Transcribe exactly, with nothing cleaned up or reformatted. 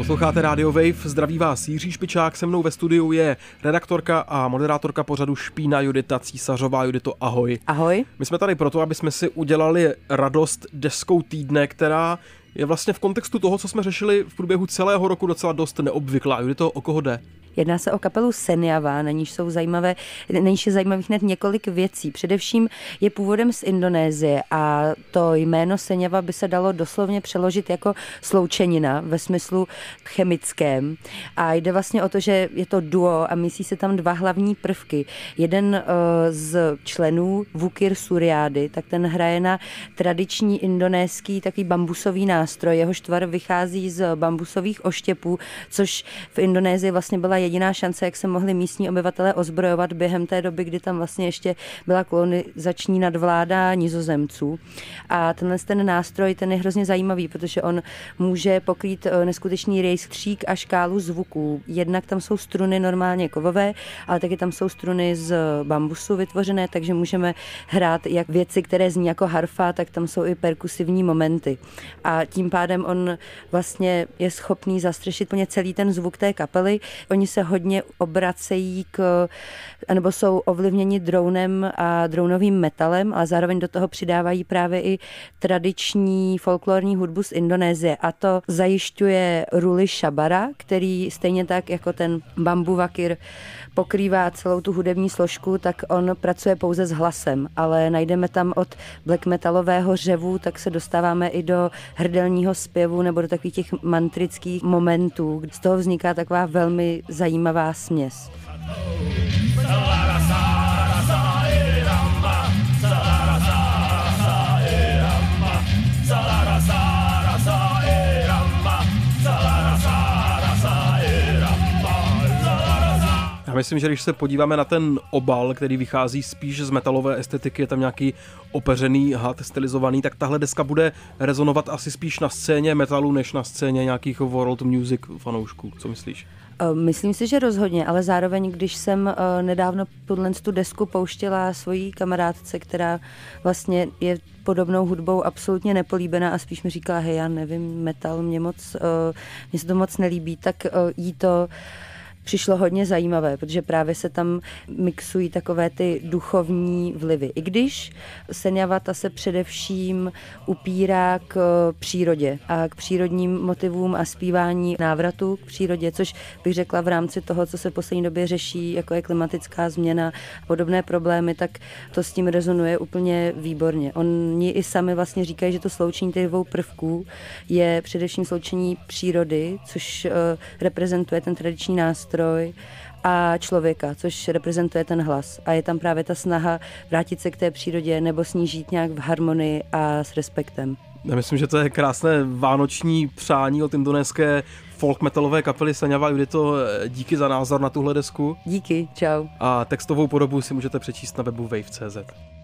Posloucháte Radio Wave, zdraví vás Jiří Špičák, se mnou ve studiu je redaktorka a moderátorka pořadu Špína Judita Císařová. Judito, ahoj. Ahoj. My jsme tady proto, aby jsme si udělali radost deskou týdne, která je vlastně v kontextu toho, co jsme řešili v průběhu celého roku, docela dost neobvyklá. Judito, o koho jde? Jedná se o kapelu Senjava, na níž jsou zajímavé, na níž je zajímavých hned několik věcí. Především je původem z Indonésie a to jméno Senjava by se dalo doslovně přeložit jako sloučenina ve smyslu chemickém. A jde vlastně o to, že je to duo a myslí se tam dva hlavní prvky. Jeden uh, z členů, Wukir Suryadi, tak ten hraje na tradiční indonéský takový bambusový nástroj. Jehož tvar vychází z bambusových oštěpů, což v Indonésii vlastně byla jediná šance, jak se mohli místní obyvatelé ozbrojovat během té doby, kdy tam vlastně ještě byla kolonizační nadvláda Nizozemců. A tenhle ten nástroj, ten je hrozně zajímavý, protože on může pokrýt neskutečný rejstřík a škálu zvuků. Jednak tam jsou struny normálně kovové, ale taky tam jsou struny z bambusu vytvořené, takže můžeme hrát jak věci, které zní jako harfa, tak tam jsou i perkusivní momenty. A tím pádem on vlastně je schopný zastřešit plně celý ten zvuk té kapely. Oni se hodně obracejí k, nebo jsou ovlivněni dronem a dronovým metalem, ale zároveň do toho přidávají právě i tradiční folklorní hudbu z Indonésie. A to zajišťuje Ruli Shabara, který stejně tak jako ten Bambu Wakir pokrývá celou tu hudební složku, tak on pracuje pouze s hlasem, ale najdeme tam od black metalového řevu, tak se dostáváme i do hrdelního zpěvu nebo do takových těch mantrických momentů. Z toho vzniká taková velmi zajímavá směs. Já myslím, že když se podíváme na ten obal, který vychází spíš z metalové estetiky, je tam nějaký opeřený had stylizovaný, tak tahle deska bude rezonovat asi spíš na scéně metalu, než na scéně nějakých world music fanoušků. Co myslíš? Myslím si, že rozhodně, ale zároveň, když jsem nedávno podle tu desku pouštěla svojí kamarádce, která vlastně je podobnou hudbou absolutně nepolíbená a spíš mi říkala, hej, já nevím, metal mě moc, mě se to moc nelíbí, tak jí to přišlo hodně zajímavé, protože právě se tam mixují takové ty duchovní vlivy. I když Senjava se především upírá k přírodě a k přírodním motivům a zpívání návratu k přírodě, což bych řekla v rámci toho, co se v poslední době řeší, jako je klimatická změna a podobné problémy, tak to s tím rezonuje úplně výborně. Oni i sami vlastně říkají, že to sloučení těch dvou prvků je především sloučení přírody, což uh, reprezentuje ten tradiční nástroj a člověka, což reprezentuje ten hlas. A je tam právě ta snaha vrátit se k té přírodě nebo s ní žít nějak v harmonii a s respektem. Já myslím, že to je krásné vánoční přání od indonéské folk metalové kapely Senjava. Judito, díky za názor na tuhle desku. Díky, čau. A textovou podobu si můžete přečíst na webu wave tečka cé zet.